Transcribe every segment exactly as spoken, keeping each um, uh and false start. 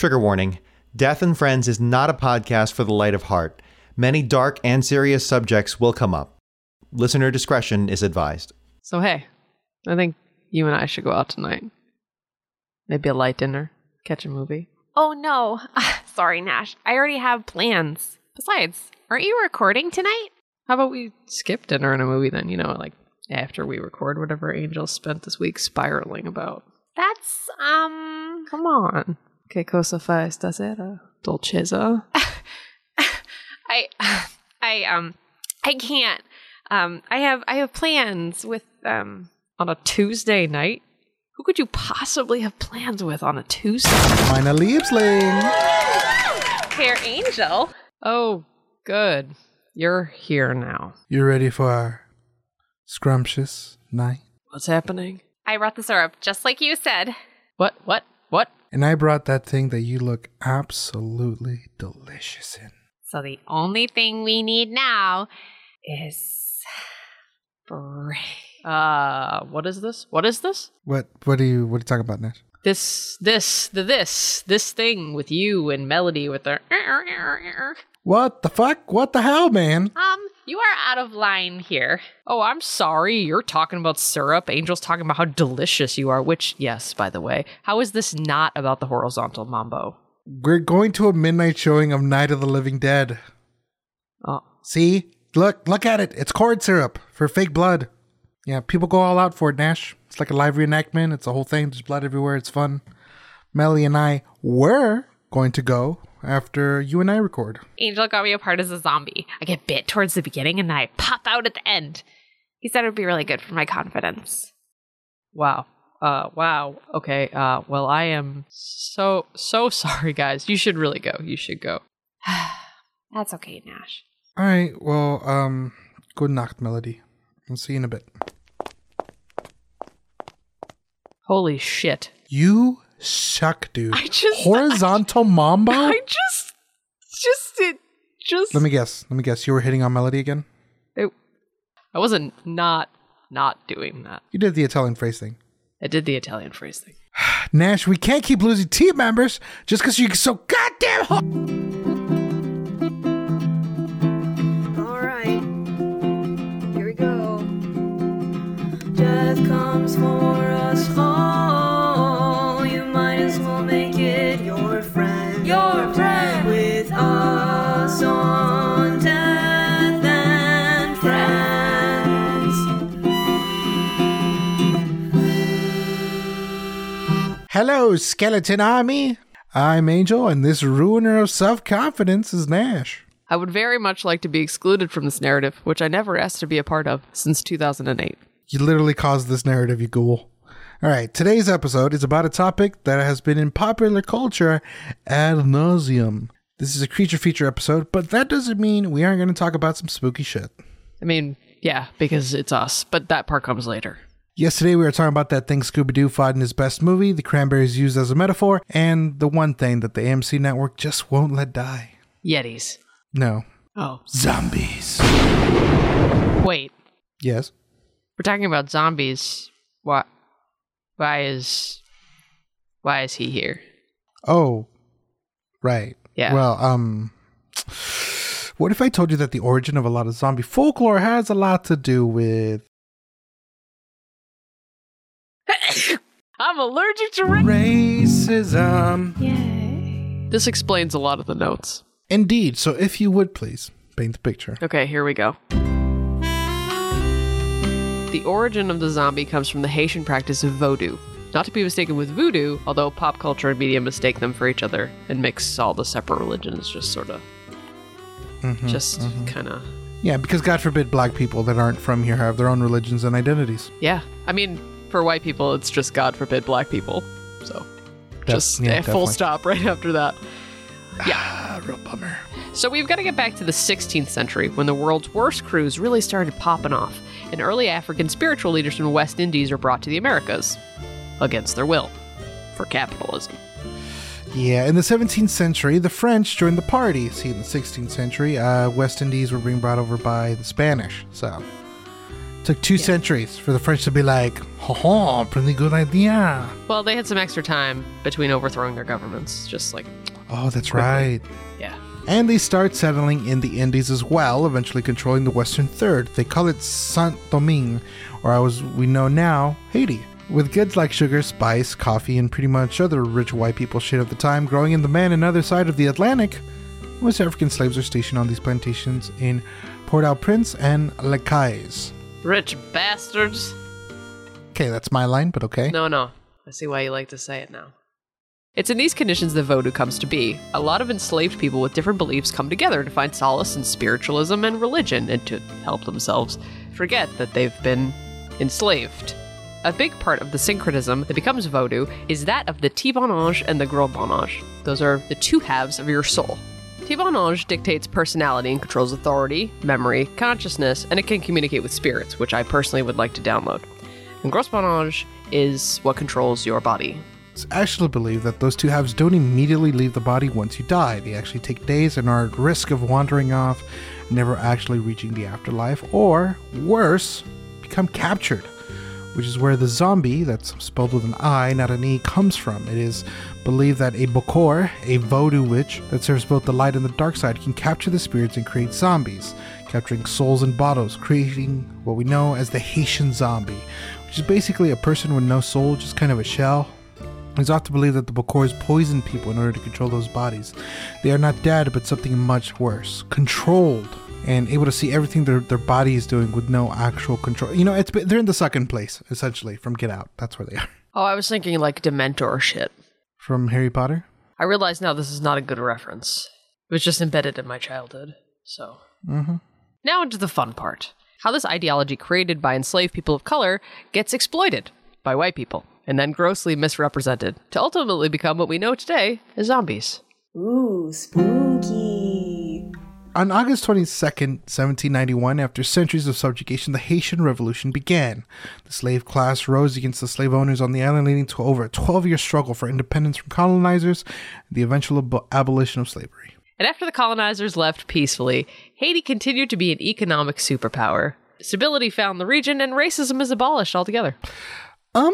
Trigger warning. Death and Friends is not a podcast for the light of heart. Many dark and serious subjects will come up. Listener discretion is advised. So hey, I think you and I should go out tonight. Maybe a light dinner, catch a movie. Oh no. Sorry, Nash. I already have plans. Besides, aren't you recording tonight? How about we skip dinner and a movie then? You know, like after we record whatever Angel spent this week spiraling about. That's, um... Come on. Que cosa fa stasera, dolcezza? I, I, um, I can't. Um, I have, I have plans with, um... On a Tuesday night? Who could you possibly have plans with on a Tuesday? Meine Liebling. Fair Angel. Oh, good. You're here now. You ready for our scrumptious night? What's happening? I brought the syrup, just like you said. What? What? What? And I brought that thing that you look absolutely delicious in. So the only thing we need now is... break. Uh, what is this? What is this? What What are you, what are you talking about, Nash? This, this, the this, this thing with you and Melody with their... What the fuck? What the hell, man? Um, you are out of line here. Oh, I'm sorry. You're talking about syrup. Angel's talking about how delicious you are, which, yes, by the way. How is this not about the horizontal mambo? We're going to a midnight showing of Night of the Living Dead. Oh. See? Look, look at it. It's corn syrup for fake blood. Yeah, people go all out for it, Nash. It's like a live reenactment. It's a whole thing. There's blood everywhere. It's fun. Melly and I were going to go after you and I record. Angel got me a part as a zombie. I get bit towards the beginning and then I pop out at the end. He said it would be really good for my confidence. Wow. Uh, wow. Okay. Uh, well, I am so, so sorry, guys. You should really go. You should go. That's okay, Nash. All right. Well, um, good Nacht, Melody. I'll see you in a bit. Holy shit. You suck, dude. I just... Horizontal I, mambo? I just... Just... It just... Let me guess. Let me guess. You were hitting on Melody again? It, I wasn't not, not doing that. You did the Italian phrase thing. I did the Italian phrase thing. Nash, we can't keep losing team members just because you're so goddamn ho- Alright, here we go. Death comes for us all. You might as well make it your friend. Your friend. With us on Death and Friends. Hello, Skeleton Army. I'm Angel, and this ruiner of self-confidence is Nash. I would very much like to be excluded from this narrative, which I never asked to be a part of since two thousand eight. You literally caused this narrative, you ghoul. All right, today's episode is about a topic that has been in popular culture ad nauseum. This is a creature feature episode, but that doesn't mean we aren't going to talk about some spooky shit. I mean, yeah, because it's us, but that part comes later. Yesterday, we were talking about that thing Scooby-Doo fought in his best movie, the Cranberries used as a metaphor, and the one thing that the A M C network just won't let die. Yetis. No. Oh. Zombies. Wait. Yes? We're talking about zombies. Why? Why is... Why is he here? Oh. Right. Yeah. Well, um... what if I told you that the origin of a lot of zombie folklore has a lot to do with... I'm allergic to ra- racism. Yay. This explains a lot of the notes. Indeed. So if you would please paint the picture. Okay, here we go. The origin of the zombie comes from the Haitian practice of Vodou. Not to be mistaken with voodoo, although pop culture and media mistake them for each other and mix all the separate religions just sort of... Mm-hmm, just mm-hmm. kind of... Yeah, because God forbid black people that aren't from here have their own religions and identities. Yeah. I mean, for white people, it's just God forbid black people. So, Def- just yeah, a full stop right after that. Yeah. Ah, real bummer. So we've got to get back to the sixteenth century when the world's worst crews really started popping off, and early African spiritual leaders from the West Indies are brought to the Americas, against their will, for capitalism. Yeah, in the seventeenth century, the French joined the party. See, in the sixteenth century, uh, West Indies were being brought over by the Spanish. So, took two centuries for the French to be like, ha ha, pretty good idea. Well, they had some extra time between overthrowing their governments, just like, Oh, that's quickly. right. Yeah. And they start settling in the Indies as well, eventually controlling the Western Third. They call it Saint-Domingue, or as we know now, Haiti. With goods like sugar, spice, coffee, and pretty much other rich white people shit of the time growing in the man and other side of the Atlantic, West African slaves are stationed on these plantations in Port-au-Prince and Les Cayes. Rich bastards. Okay, that's my line, but okay. No, no. I see why you like to say it now. It's in these conditions that Vodou comes to be. A lot of enslaved people with different beliefs come together to find solace in spiritualism and religion and to help themselves forget that they've been enslaved. A big part of the syncretism that becomes Vodou is that of the Petit Bon Ange and the Gros Bon Ange. Those are the two halves of your soul. Petit Bon Ange dictates personality and controls authority, memory, consciousness, and it can communicate with spirits, which I personally would like to download. And Gros Bon Ange is what controls your body. It's actually believed that those two halves don't immediately leave the body once you die. They actually take days and are at risk of wandering off, never actually reaching the afterlife, or, worse, become captured, which is where the zombie, that's spelled with an I, not an E, comes from. It is believed that a Bokor, a Vodou witch that serves both the light and the dark side, can capture the spirits and create zombies, capturing souls in bottles, creating what we know as the Haitian zombie, which is basically a person with no soul, just kind of a shell. It's often believed that the Bokors poison people in order to control those bodies. They are not dead, but something much worse. Controlled. And able to see everything their, their body is doing with no actual control. You know, it's they're in the second place, essentially, from Get Out. That's where they are. Oh, I was thinking like Dementor shit. From Harry Potter? I realize now this is not a good reference. It was just embedded in my childhood, so. Mm-hmm. Now into the fun part. How this ideology created by enslaved people of color gets exploited by white people, and then grossly misrepresented, to ultimately become what we know today as zombies. Ooh, spooky. On August twenty-second, seventeen ninety-one, after centuries of subjugation, the Haitian Revolution began. The slave class rose against the slave owners on the island, leading to over a twelve-year struggle for independence from colonizers and the eventual ab- abolition of slavery. And after the colonizers left peacefully, Haiti continued to be an economic superpower. Stability found the region, and racism is abolished altogether. Um...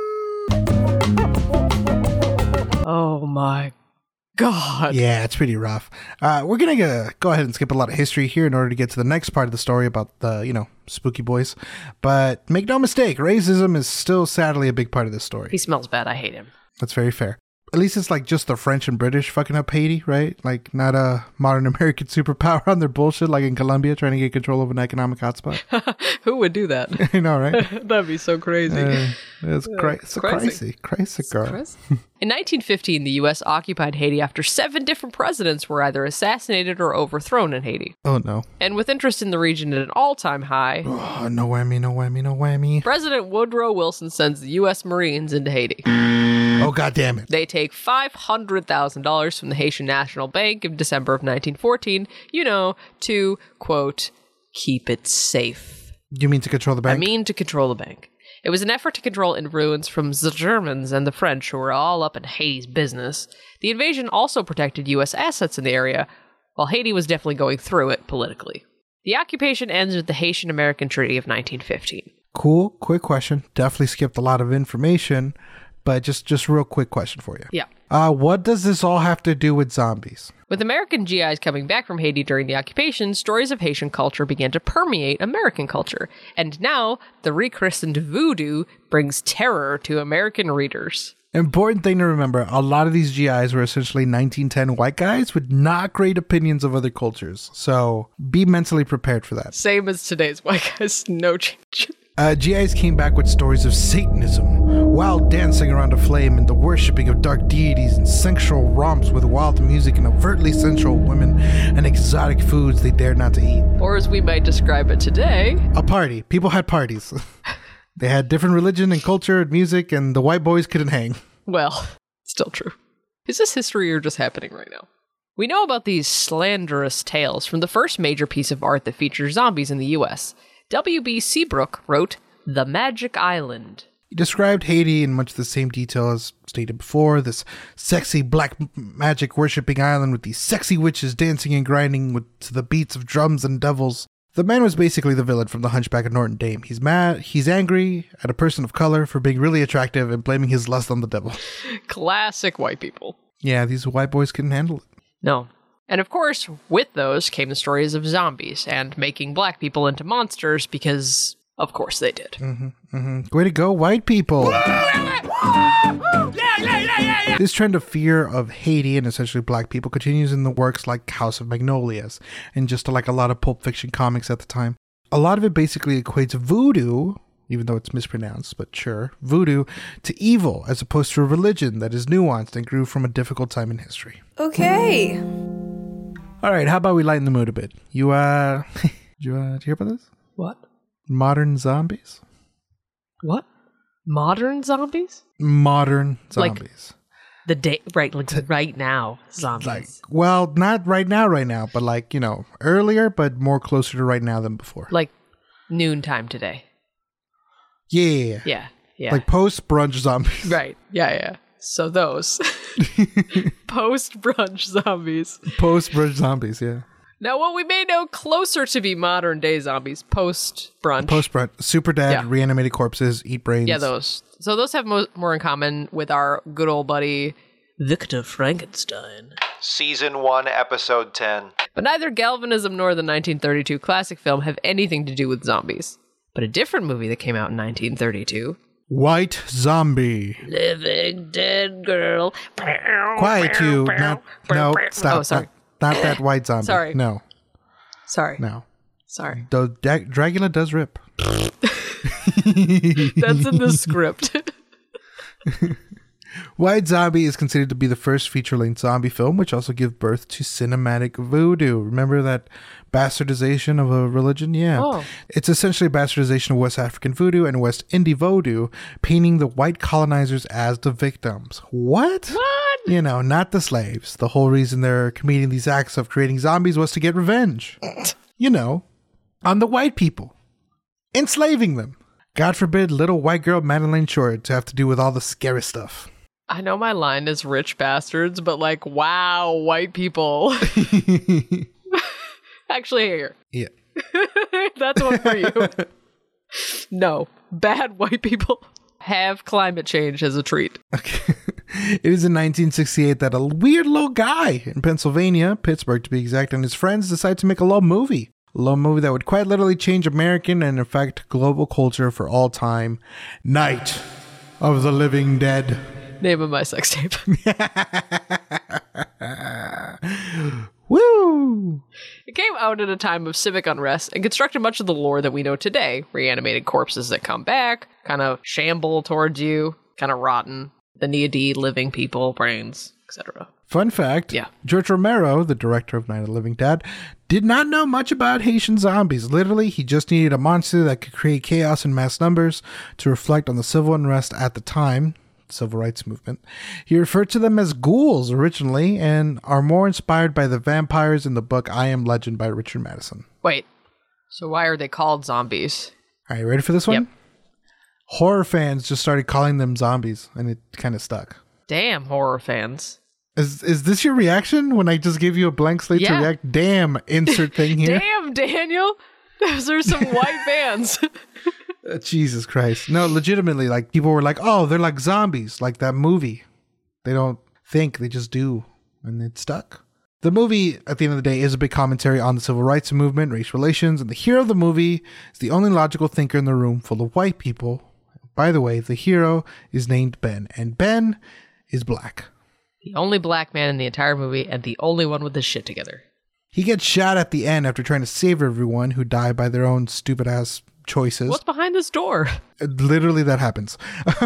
Oh my God. Yeah, it's pretty rough. Uh, we're going to uh, go ahead and skip a lot of history here in order to get to the next part of the story about the, you know, spooky boys. But make no mistake, racism is still sadly a big part of this story. He smells bad. I hate him. That's very fair. At least it's like just the French and British fucking up Haiti, right? Like not a modern American superpower on their bullshit like in Colombia trying to get control of an economic hotspot. Who would do that? You know, right? That'd be so crazy. Uh, it's cra- it's crazy. crazy. Crazy, girl. In nineteen fifteen, the U S occupied Haiti after seven different presidents were either assassinated or overthrown in Haiti. Oh, no. And with interest in the region at an all-time high, Oh, no whammy, no whammy, no whammy. President Woodrow Wilson sends the U S Marines into Haiti. Oh, God damn it. They take five hundred thousand dollars from the Haitian National Bank in December of nineteen fourteen, you know, to, quote, keep it safe. You mean to control the bank? I mean to control the bank. It was an effort to control influence from the Germans and the French, who were all up in Haiti's business. The invasion also protected U S assets in the area, while Haiti was definitely going through it politically. The occupation ends with the Haitian-American Treaty of nineteen fifteen. Cool. Quick question. Definitely skipped a lot of information, but just just real quick question for you. Yeah. Uh, what does this all have to do with zombies? With American G Is coming back from Haiti during the occupation, stories of Haitian culture began to permeate American culture. And now, the rechristened voodoo brings terror to American readers. Important thing to remember, a lot of these G Is were essentially nineteen ten white guys with not great opinions of other cultures. So be mentally prepared for that. Same as today's white guys, no change. Uh, G Is came back with stories of Satanism, wild dancing around a flame, and the worshipping of dark deities, and sensual romps with wild music and overtly sensual women, and exotic foods they dared not to eat. Or as we might describe it today, A party. People had parties. They had different religion and culture and music, and the white boys couldn't hang. well, still true. Is this history or just happening right now? We know about these slanderous tales from the first major piece of art that features zombies in the U S W B Seabrook wrote The Magic Island. He described Haiti in much the same detail as stated before, this sexy black magic worshipping island with these sexy witches dancing and grinding with to the beats of drums and devils. The man was basically the villain from The Hunchback of Notre Dame. He's mad, he's angry at a person of color for being really attractive and blaming his lust on the devil. Classic white people. Yeah, these white boys couldn't handle it. No. And of course, with those came the stories of zombies and making black people into monsters because, of course, they did. Mm-hmm, mm-hmm. Way to go, white people! This trend of fear of Haiti and essentially black people continues in the works like House of Magnolias and just like a lot of Pulp Fiction comics at the time. A lot of it basically equates voodoo, even though it's mispronounced, but sure, voodoo, to evil as opposed to a religion that is nuanced and grew from a difficult time in history. Okay. All right, how about we lighten the mood a bit? You, uh, did you, uh, did you hear about this? What? Modern zombies? What? Modern zombies? Modern Like- zombies. The day, right, like right now, zombies. Like, well, not right now, right now, but like, you know, earlier, but more closer to right now than before. Like noontime today. Yeah. Yeah, yeah. Like post brunch zombies. right, yeah, yeah. So those. Post brunch zombies. Post brunch zombies, yeah. Now, what we may know closer to be modern day zombies, post brunch. Post brunch. Super dead, Yeah. reanimated corpses, eat brains. Yeah, those. So those have mo- more in common with our good old buddy Victor Frankenstein. Season one, episode ten. But neither Galvanism nor the nineteen thirty-two classic film have anything to do with zombies. But a different movie that came out in nineteen thirty-two. White zombie. Living Dead Girl. Quiet you. Not, no, stop. Oh, sorry. Not, not that white zombie. Sorry. No, Sorry. no. Sorry. Though da- Dracula does rip. That's in the script. White Zombie is considered to be the first feature-length zombie film, which also gave birth to cinematic voodoo. Remember that bastardization of a religion? Yeah. Oh. It's essentially a bastardization of West African voodoo and West Indian voodoo, painting the white colonizers as the victims. What? What? You know, not the slaves. The whole reason they're committing these acts of creating zombies was to get revenge. You know, on the white people. Enslaving them. God forbid little white girl Madeline Short to have to do with all the scary stuff. I know my line is rich bastards, but like, wow, white people. Actually, here. Yeah. That's one for you. No, bad white people have climate change as a treat. Okay. It is in nineteen sixty-eight that a weird little guy in Pennsylvania, Pittsburgh to be exact, and his friends decide to make a love movie. A love movie that would quite literally change American and in fact global culture for all time. Night of the Living Dead. Name of my sex tape. Woo! It came out at a time of civic unrest and constructed much of the lore that we know today. Reanimated corpses that come back, kind of shamble towards you, kind of rotten. The Needy, living people, brains, et cetera. Fun fact, Yeah. George Romero, the director of Night of the Living Dead, did not know much about Haitian zombies. Literally, he just needed a monster that could create chaos in mass numbers to reflect on the civil unrest at the time, civil rights movement. He referred to them as ghouls originally and are more inspired by the vampires in the book I Am Legend by Richard Madison. Wait, so why are they called zombies? Are you ready for this one? Yep. Horror fans just started calling them zombies, and it kind of stuck. Damn, horror fans. Is is this your reaction when I just gave you a blank slate to Yeah. react? Damn, insert thing here. Damn, Daniel. Those are some white fans. Uh, Jesus Christ. No, legitimately, like, people were like, oh, they're like zombies, like that movie. They don't think, they just do. And it stuck. The movie, at the end of the day, is a big commentary on the civil rights movement, race relations, and the hero of the movie is the only logical thinker in the room full of white people. By the way, the hero is named Ben, and Ben is black. The only black man in the entire movie and the only one with his shit together. He gets shot at the end after trying to save everyone who die by their own stupid-ass choices. What's behind this door? Literally, that happens.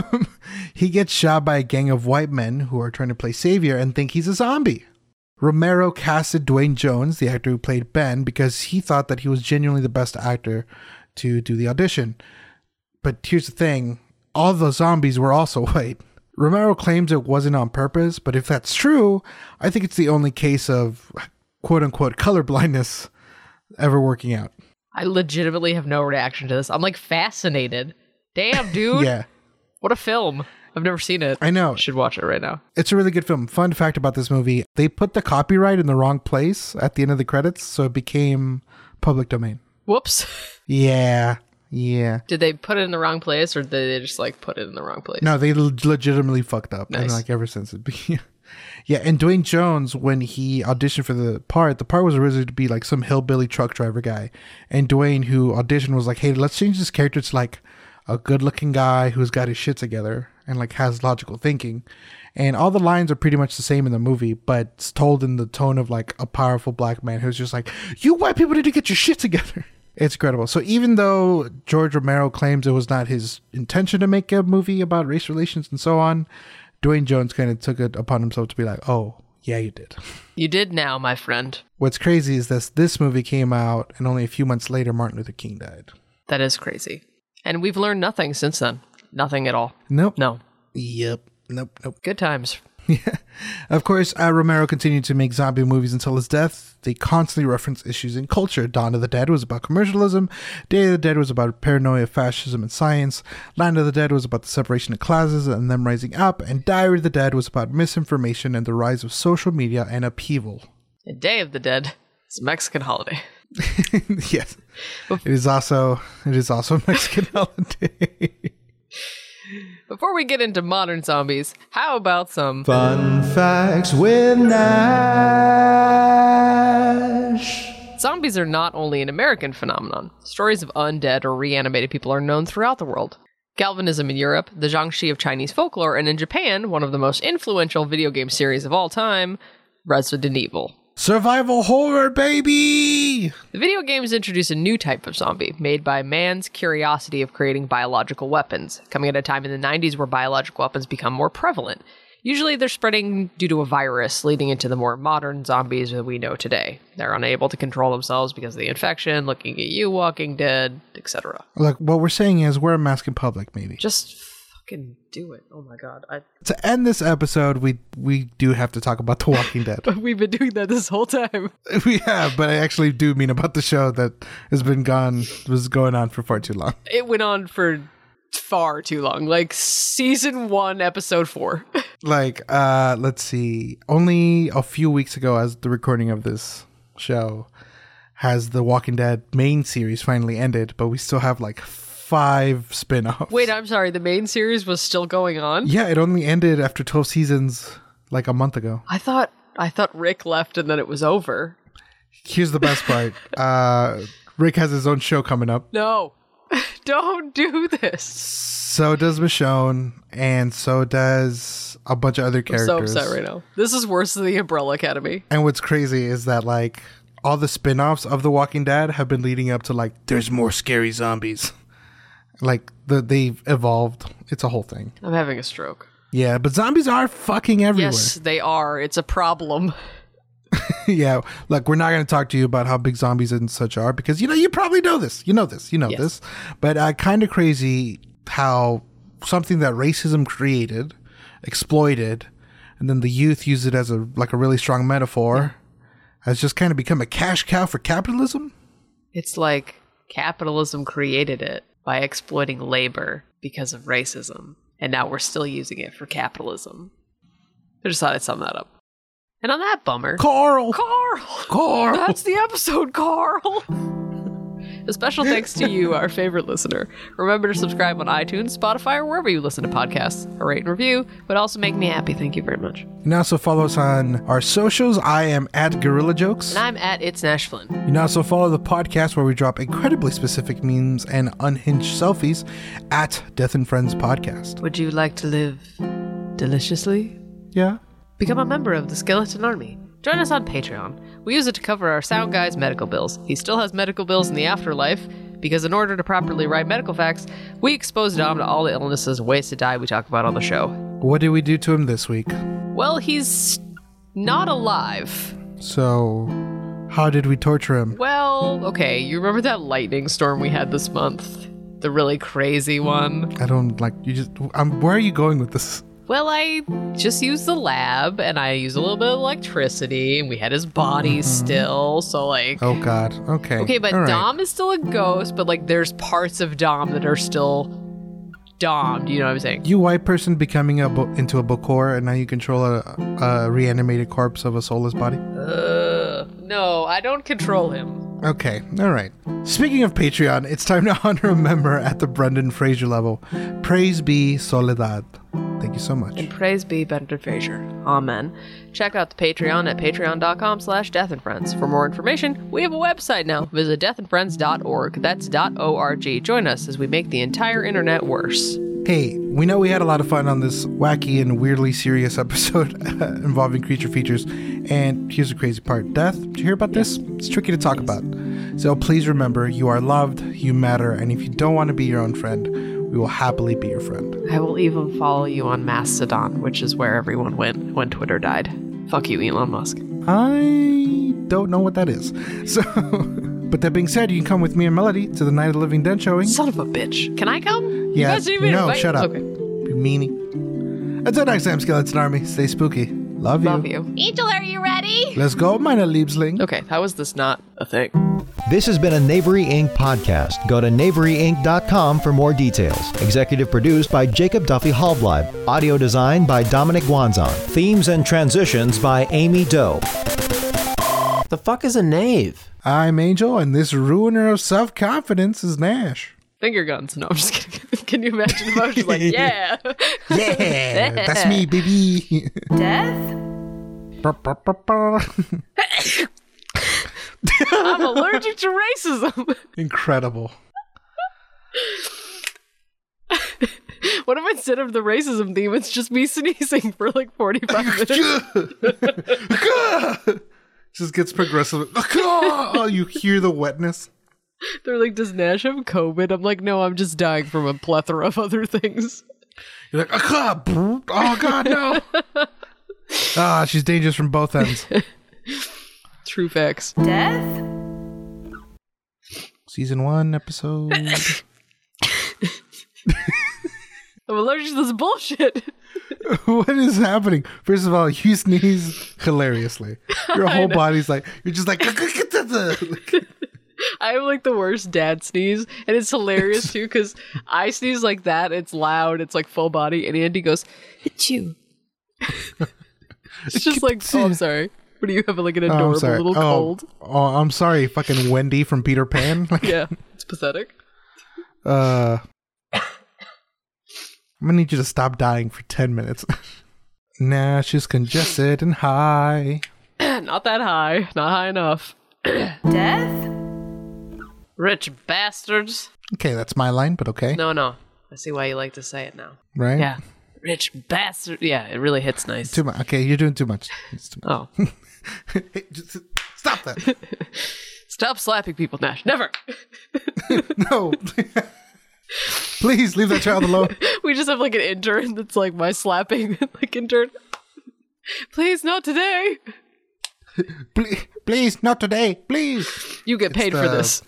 He gets shot by a gang of white men who are trying to play savior and think he's a zombie. Romero casted Dwayne Jones, the actor who played Ben, because he thought that he was genuinely the best actor to do the audition. But here's the thing, all the zombies were also white. Romero claims it wasn't on purpose, but if that's true, I think it's the only case of quote-unquote colorblindness ever working out. I legitimately have no reaction to this. I'm like fascinated. Damn, dude. Yeah, What a film. I've never seen it. I know. Should watch it right now. It's a really good film. Fun fact about this movie, they put the copyright in the wrong place at the end of the credits, so it became public domain. Whoops. Yeah. Yeah. Did they put it in the wrong place, or did they just like put it in the wrong place? No, they le- legitimately fucked up. Nice. And like ever since it be Yeah, and Dwayne Jones, when he auditioned for the part, the part was originally to be like some hillbilly truck driver guy. And Dwayne, who auditioned, was like, hey, let's change this character to like a good looking guy who's got his shit together and like has logical thinking. And all the lines are pretty much the same in the movie, but it's told in the tone of like a powerful black man who's just like, you white people need to get your shit together. It's incredible. So even though George Romero claims it was not his intention to make a movie about race relations and so on, Dwayne Jones kind of took it upon himself to be like, oh, yeah, you did. You did now, my friend. What's crazy is this this movie came out, and only a few months later, Martin Luther King died. That is crazy. And we've learned nothing since then. Nothing at all. Nope. No. Yep. Nope. Nope. Good times. Yeah. Of course, uh, Romero continued to make zombie movies until his death. They constantly reference issues in culture. Dawn of the Dead was about commercialism. Day of the Dead was about paranoia, fascism, and science. Land of the Dead was about the separation of classes and them rising up. And Diary of the Dead was about misinformation and the rise of social media and upheaval. And Day of the Dead is a Mexican holiday. Yes. It is also it is also a Mexican holiday. Before we get into modern zombies, how about some Fun facts with Nash. Zombies are not only an American phenomenon. Stories of undead or reanimated people are known throughout the world. Galvanism in Europe, the Jiangshi of Chinese folklore, and in Japan, one of the most influential video game series of all time, Resident Evil. Survival horror, baby! The video games introduce a new type of zombie, made by man's curiosity of creating biological weapons, coming at a time in the nineties where biological weapons become more prevalent. Usually they're spreading due to a virus, leading into the more modern zombies that we know today. They're unable to control themselves because of the infection, looking at you, Walking Dead, et cetera. Look, what we're saying is wear a mask in public, maybe. Just fucking do it. Oh my god. I, To end this episode, we we do have to talk about The Walking Dead. we've been doing that this whole time. We have, but I actually do mean about the show that has been gone, was going on for far too long. It went on for far too long. Like season one, episode four. Like, uh, let's see. Only a few weeks ago, as the recording of this show, has The Walking Dead main series finally ended, but we still have like five spin-offs. Wait, I'm sorry. The main series was still going on? Yeah, it only ended after twelve seasons like a month ago. I thought I thought Rick left and then it was over. Here's the best part. Uh, Rick has his own show coming up. No. Don't do this. So does Michonne, and so does a bunch of other I'm characters. so upset right now. This is worse than the Umbrella Academy. And what's crazy is that like all the spin-offs of The Walking Dead have been leading up to like there's more scary zombies. Like the they've evolved. It's a whole thing. I'm having a stroke. Yeah, but zombies are fucking everywhere. Yes, they are. It's a problem. Yeah, look, we're not going to talk to you about how big zombies and such are because, you know, you probably know this. You know this. You know Yes. this. But uh, kind of crazy how something that racism created, exploited, and then the youth use it as a like a really strong metaphor, has just kind of become a cash cow for capitalism. It's like capitalism created it by exploiting labor because of racism. And now we're still using it for capitalism. I just thought I'd sum that up. And on that bummer... Carl! Carl! Carl! That's the episode, Carl! A special thanks to you, our favorite listener. Remember to subscribe on iTunes, Spotify, or wherever you listen to podcasts. A rate and review would also make me happy. Thank you very much. You can also follow us on our socials. I am at Gorilla Jokes. And I'm at It's Nash Flynn. You can also follow the podcast where we drop incredibly specific memes and unhinged selfies at Death and Friends Podcast. Would you like to live deliciously? Yeah. Become a member of the Skeleton Army. Join us on Patreon. We use it to cover our sound guy's medical bills. He still has medical bills in the afterlife, because in order to properly write medical facts, we expose Dom to all the illnesses and ways to die we talk about on the show. What did we do to him this week? Well, he's not alive. So, how did we torture him? Well, okay, you remember that lightning storm we had this month? The really crazy one? I don't like you just um where are you going with this? Well, I just used the lab, and I used a little bit of electricity, and we had his body still, so, like... Oh god. Okay. Okay, but All right. Dom is still a ghost, but, like, there's parts of Dom that are still Domed, you know what I'm saying? You white person becoming a bo- into a Bokor, and now you control a, a reanimated corpse of a soulless body? Uh, no, I don't control him. Okay, all right. Speaking of Patreon, it's time to honor a member at the Brendan Fraser level. Praise be Soledad. Thank you so much. And praise be Brendan Fraser. Amen. Check out the Patreon at patreon.com slash Death and Friends. For more information, we have a website now. Visit death and friends dot org. That's .org. Join us as we make the entire internet worse. Hey, we know we had a lot of fun on this wacky and weirdly serious episode involving creature features. And here's the crazy part. Death, did you hear about this? It's tricky to talk about. So please remember, you are loved, you matter, and if you don't want to be your own friend, we will happily be your friend. I will even follow you on Mastodon, which is where everyone went when Twitter died. Fuck you, Elon Musk. I don't know what that is. So, but that being said, you can come with me and Melody to the Night of the Living Dead showing. Son of a bitch. Can I come? You Yeah, guys didn't even no, invite- shut up. Okay. You meanie. Until next time, Skeleton Army, stay spooky. Love you. Love you. Angel, are you ready? Let's go, meine Liebsling. Okay, how is this not a thing? This has been a Knavery Incorporated podcast. Go to knavery inc dot com for more details. Executive produced by Jacob Duffy Hallbleib. Audio design by Dominic Wanzon. Themes and transitions by Amy Doe. The fuck is a knave? I'm Angel, and this ruiner of self-confidence is Nash. Finger guns. No, I'm just kidding. Can you imagine if I was just like, yeah. Yeah, that's me, baby. Death? I'm allergic to racism. Incredible. What if instead of the racism theme, it's just me sneezing for like forty-five minutes? Just gets progressive. Oh, you hear the wetness. They're like, does Nash have COVID? I'm like, no, I'm just dying from a plethora of other things. You're like, oh god, no. Ah, she's dangerous from both ends. True facts. Death? Season one, episode. I'm allergic to this bullshit. What is happening? First of all, you sneeze hilariously. Your whole body's like, you're just like, I have like the worst dad sneeze, and it's hilarious too because I sneeze like that. It's loud. It's like full body, and Andy goes, "Achoo." It's just like, oh, I'm sorry. What do you have? Like an Oh, I'm adorable sorry. little oh, cold? Oh, I'm sorry, fucking Wendy from Peter Pan. Like, Yeah, it's pathetic. uh, I'm gonna need you to stop dying for ten minutes. Nash is congested and high. Not that high. Not high enough. Death? Rich bastards. Okay, that's my line, but okay. No, no. I see why you like to say it now. Right? Yeah. Rich bastard. Yeah, it really hits nice. Too much. Okay, you're doing too much. It's too much. Oh. Hey, just stop that. Stop slapping people, Nash. Never. No. Please leave that child alone. We just have like an intern that's like my slapping like intern. Please, not today. Please, please, not today. Please. You get paid It's for the- this.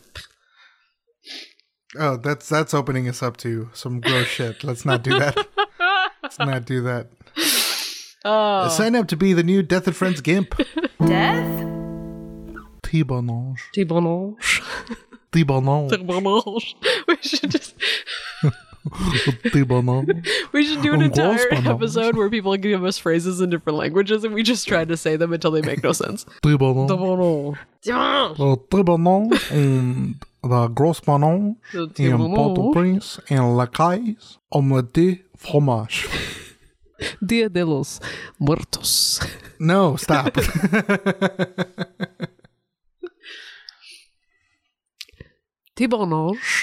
Oh, that's that's opening us up to some gross shit. Let's not do that. Let's not do that. Oh. Sign up to be the new Death and Friends Gimp. Death? T-bonage. T-bonage. T-bonage. T-bonage. We should just T-bonage. we should do an Um, entire gross bonage. episode where people give us phrases in different languages and we just try to say them until they make no sense. T-bonage. T-bonage. Le T-bonage and the gros bonage The and T-bonage. Port-au-Prince and La Caisse omelette de fromage. Dia de los Muertos. No, stop. T-bonage.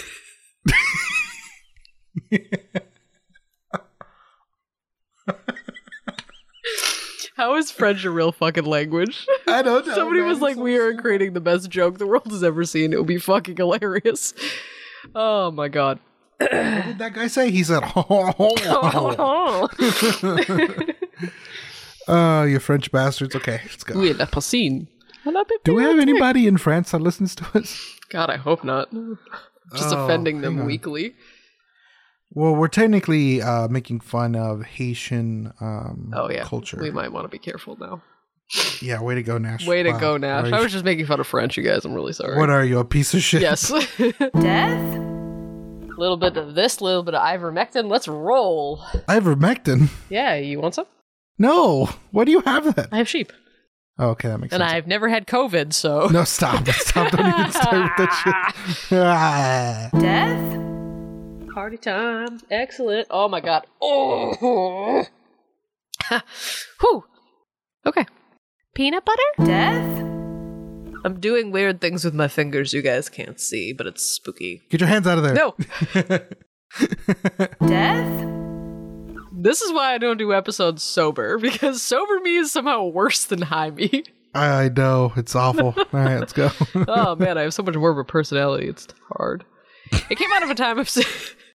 How is French a real fucking language? I don't know. Somebody man. was like, we are creating the best joke the world has ever seen. It would be fucking hilarious. Oh my god. What did that guy say? He said, Oh, you French bastards. Okay, let's go. Oui, la piscine. Do we have anybody in France that listens to us? God, I hope not. Just Oh, offending them hang on. weekly. Well, we're technically uh, making fun of Haitian um, Oh yeah, culture. we might want to be careful now. Yeah, way to go, Nash. Way to Wow. go, Nash. What I are was just making fun of French, you guys. I'm really sorry. you- What are you, a piece of shit? Yes. Death? A little bit of this, a little bit of ivermectin. Let's roll. Ivermectin? Yeah, you want some? No. Why do you have that? I have sheep. Oh, okay, that makes And sense. I've never had COVID, so. No, stop. Stop. Don't even start with that shit. Ah. Death? Party time. Excellent. Oh my god. Oh. Whew. Okay. Peanut butter? Death? I'm doing weird things with my fingers you guys can't see, but it's spooky. Get your hands out of there. No. Death? This is why I don't do episodes sober, because sober me is somehow worse than high me. I know. It's awful. All right, let's go. Oh man, I have so much more of a personality. It's hard. It came out of a time of